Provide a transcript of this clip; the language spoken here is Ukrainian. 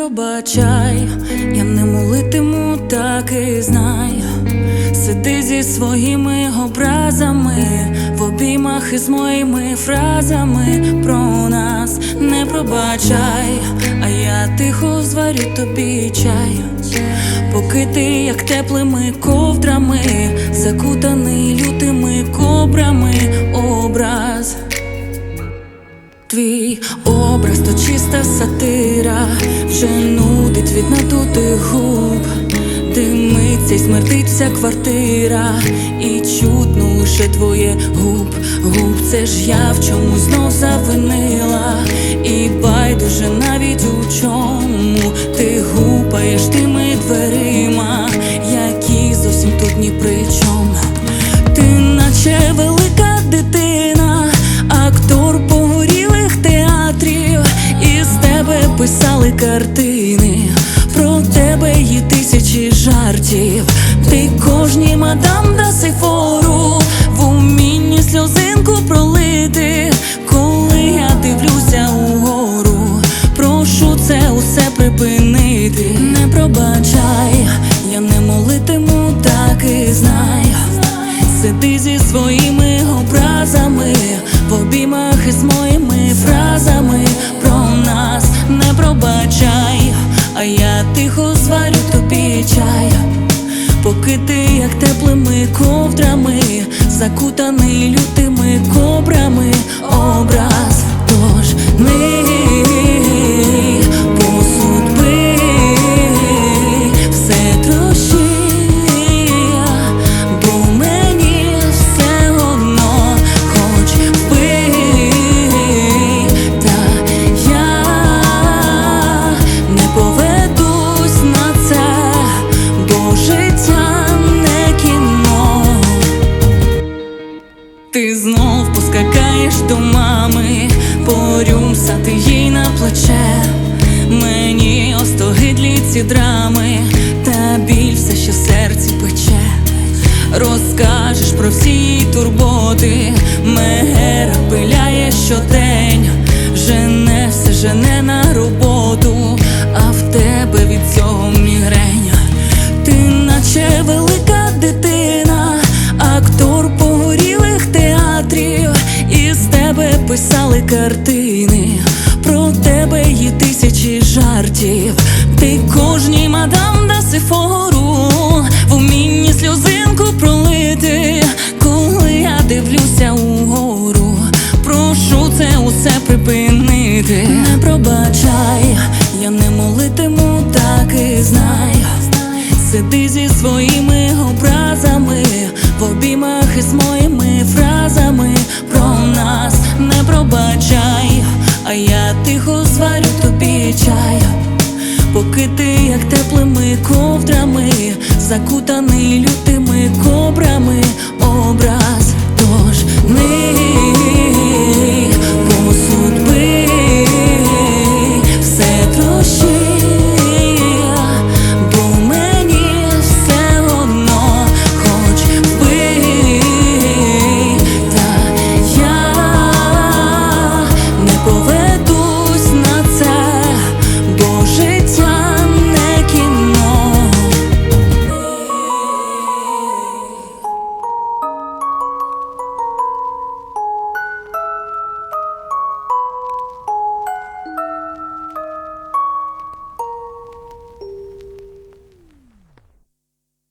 пробачай, я не молитиму, так і знай. Сиди зі своїми образами, в обіймах із моїми фразами про нас. Не пробачай, а я тихо зварю тобі чай, поки ти, як теплими ковдрами, закутаний лютими кобрами образ. Твій образ то чиста сатира, вже нудить від надутих губ. Димиться й смердить вся квартира, і чутно лише твоє губ. Це ж я в чомусь знов завинила, і байдуже навіть у чому. Ти гупаєш тими дверима, які зовсім тут ні при чому. Ти наче велика дитина, актор погорілих театрів, із тебе писали картини, про тебе є тисячі жартів. Ти кожній мадам даси фору, в умінні сльозинку пролити, коли я дивлюся угору. Прошу це усе припинити. Не пробачай, я не молитиму, так і знай. Сиди зі своїми образами, в обіймах із моїми фразами про нас. Не пробачай, а я тихо зварю тобі чай, поки ти, як теплими ковдрами, закутаний лютими кобрами образ. Тож мій посуд бий, все трощи, бо мені все одно, хоч вбий. Та я не поведусь на це, бо життя не кіно. Ти знов поскакаєш до мами, порюмсати їй на плече. Мені остогидлі ці драми, та біль все ще в серці пече. Розкажеш про всі її турботи, мегера пиляє щодень, жене все жене на роботу, а в тебе від цього мігрень. Ти наче велика дитина, актор погорілих театрів, із тебе писали картини, про тебе є тисячі жартів. Ти кожній мадам даси фору, в умінні сльозинку пролити, коли я дивлюся угору. Прошу це усе припинити. Не пробачай, я не молитиму, так і знай. Сиди зі своїми образами, в обіймах із моїми фразами про нас. Не пробачай, а я тихо зварю тобі чай, поки ти, як теплими ковдрами, закутаний лютими кобрами образ. Тож не